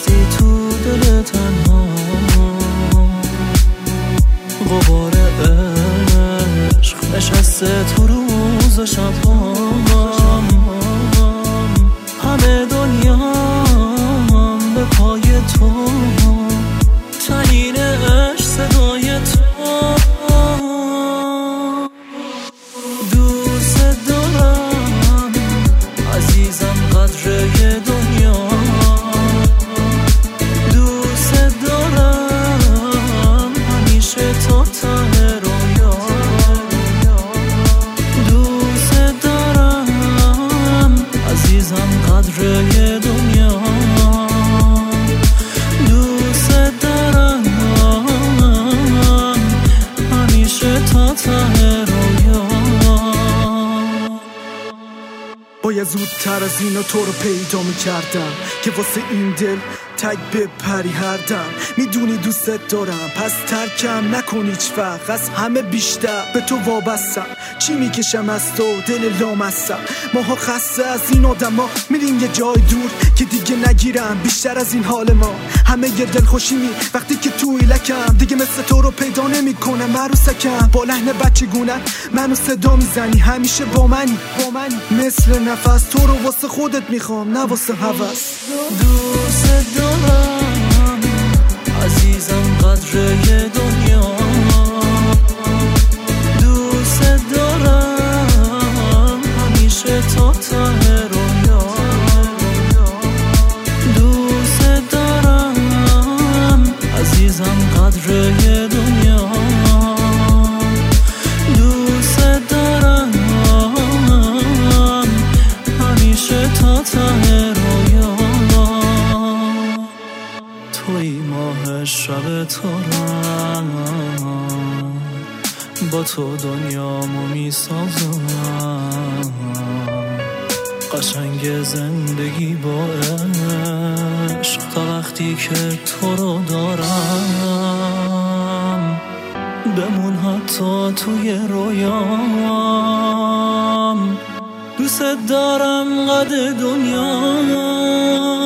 نشستی تو دل تنها، غبار عشق نشسته تو روز و شبام، همه دنیام به پای تو، تعیین عشق صدای تو. دوست دارم عزیزم قدره دنیا، دوست دارم همیشه تا ته رویا، دوست دارم عزیزم قدره دنیا، دوست دارم همیشه تا ته رویا. باید زودتر از اینا تو رو پیدا میکردم که واسه این دل تک بپری هر دم. میدونی دوستت دارم پس ترکم نکن هیچ وقت، از همه بیشتر به تو وابستم. چی میکشم از تو دل لامستم، ماها خسته از این آدم ها میریم یه جای دور که دیگه نگیرم بیشتر از این حال ما. همه یه دل خوشیمی وقتی که توی لکم، دیگه مثل تو رو پیدا نمیکنم عروسکم. با لحن بچگونه منو صدا میزنی، همیشه با منی مثل نفس. تو رو واسه خودت میخوام نه واسه هوس. دوست دارم عزیزم قدره دنیا، دوست دارم همیشه تا ته رویا، دوست دارم عزیزم قدره دنیا، دوست دارم همیشه تا ته رویا. توی ماه شب تارم، با تو دنیامو میسازم، قشنگ زندگی با عشق تا وقتی که تو رو دارم. بمون حتی توی رویام، دوست دارم قد دنیا.